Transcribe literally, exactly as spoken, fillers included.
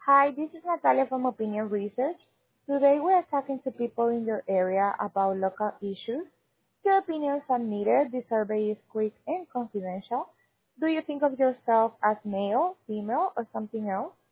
Hi, this is Natalia from Opinion Research. Today we are talking to people in your area about local issues. Your opinions are needed. The survey is quick and confidential. Do you think of yourself as male, female, or something else?